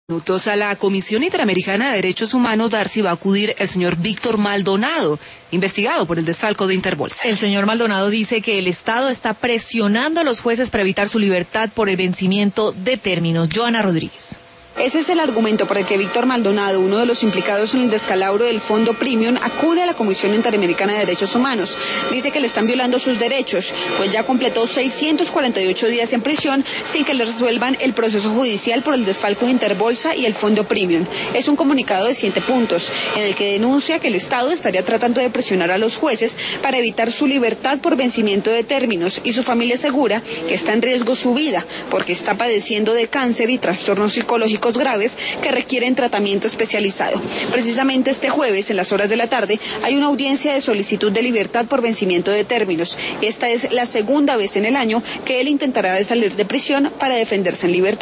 Minutos a la Comisión Interamericana de Derechos Humanos, Darcy, va a acudir el señor Víctor Maldonado, investigado por el desfalco de Interbolsa. El señor Maldonado dice que el Estado está presionando a los jueces para evitar su libertad por el vencimiento de términos. Joana Rodríguez. Ese es el argumento por el que Víctor Maldonado, uno de los implicados en el descalabro del Fondo Premium, acude a la Comisión Interamericana de Derechos Humanos. Dice que le están violando sus derechos, pues ya completó 648 días en prisión sin que le resuelvan el proceso judicial por el desfalco de Interbolsa y el Fondo Premium. Es un comunicado de 7 puntos, en el que denuncia que el Estado estaría tratando de presionar a los jueces para evitar su libertad por vencimiento de términos, y su familia asegura que está en riesgo su vida, porque está padeciendo de cáncer y trastornos psicológicos graves que requieren tratamiento especializado. Precisamente este jueves, en las horas de la tarde, hay una audiencia de solicitud de libertad por vencimiento de términos. Esta es la segunda vez en el año que él intentará salir de prisión para defenderse en libertad.